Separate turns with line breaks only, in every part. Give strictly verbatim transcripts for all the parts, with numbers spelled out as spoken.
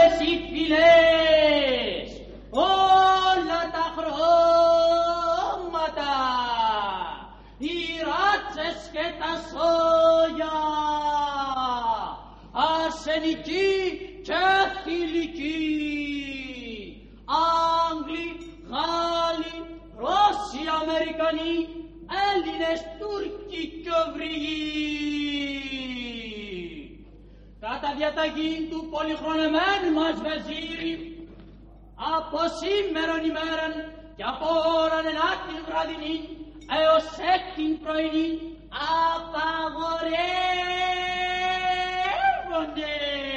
όλες οι φυλές, όλα τα χρώματα, οι ράτσες και τα σόγια, αρσενικοί και θηλυκοί, Άγγλοι, Γάλλοι, Ρώσοι, Αμερικανοί, Έλληνες, Τούρκοι και Βρυγοί. Κατά διαταγή του πολυχρονεμένου μας βεζίρι, από σήμερον ημέραν και από ώραν ενάτην βραδινή έως έκτην πρωινή απαγορεύονται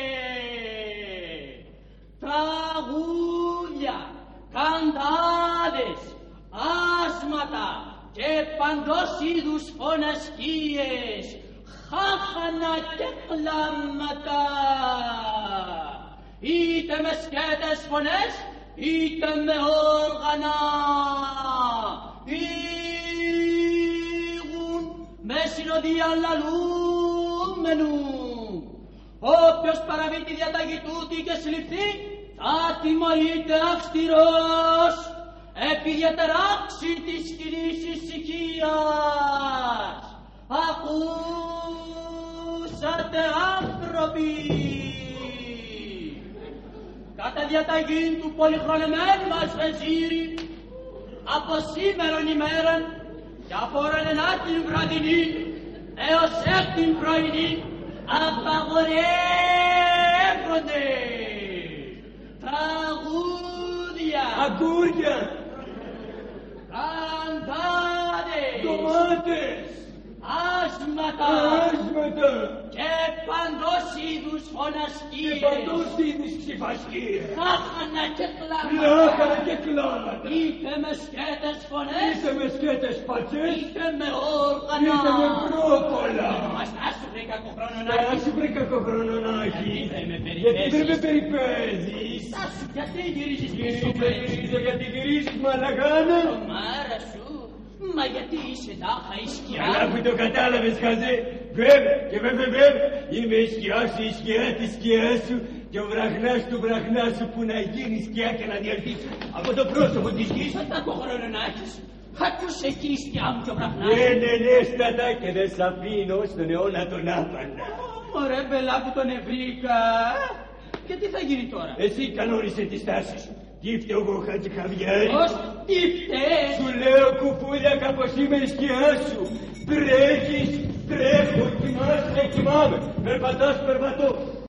τραγούδια, καντάδες, άσματα και παντός είδους φωνασκίες, χάχανα και κλάματα, είτε με σκέτες φωνές, είτε με όργανα, ήγουν με συνοδεία λαλούμενου. Όποιος παραβεί τη διαταγή τούτη και συλληφθεί, θα τιμωρείται αυστηρός επί διαταράξη της κοινής ησυχίας. Ακούσατε, άνθρωποι! Κατά διαταγή του πολυχρονεμένου μας βεζίρι, από σήμερον ημέραν και από ώραν ενάτην βραδινή έως έκτην πρωινή απαγορεύονται τραγούδια,
αγκούρια,
καντάδες,
ντομάτες,
άσματα,
άσματα
και παντός είδους
και
φωνασκίες,
παντός είδους ψηφασκίες,
χάχανα και κλάματα,
λάχανα και κλάματα,
είτε με σκέτες φωνές,
είτε με σκέτες πατσές,
είτε με όργανα,
είτε με πρόκολα.
Μα στάσου βρε κακοχρόνωνάκι,
Στάσου βρε κακοχρονονάκι,
δεν με
γιατί δεν με
περιπέζεις.
περιπέζεις.
Στάσου, γιατί γυρίζεις πίσω
Γυρίζω,
μου έτσι?
γυρίζω, γιατί γυρίζεις μαλαγάνα.
Μάρα σου, μα γιατί είσαι τάχα η σκιά?
Καλά που το κατάλαβες, χαζέ. Βέβαια και βέβαια βέβαια είμαι η σκιά σου, η σκιά της σκιάς σου και ο βραχνάς του βραχνά σου που να γίνει σκιά και να διαρθεί από το πρόσωπο της γης.
Σαν κακοχρονωνάκι σου, άκουσε εκεί η σκιά μου και ο βραχνάς.
Ναι, ναι, ναι, στατά και δεν σ' αφήνω στον αιώνα τον άπαντα.
Μωρέ μπελά που τον ευρήκα. Και τι θα γίνει τώρα?
Εσύ κανόνισε τη στάση σου. Τι φταίω εγώ, Χατζηχαβιάρη?
Πώς τι φταίς?
Σου λέω κουφούλια κάπως είμαι η σκιά σου. Τρέχεις, τρέχω, κοιμάσαι, κοιμάμαι. Περπατάς, περπατώ.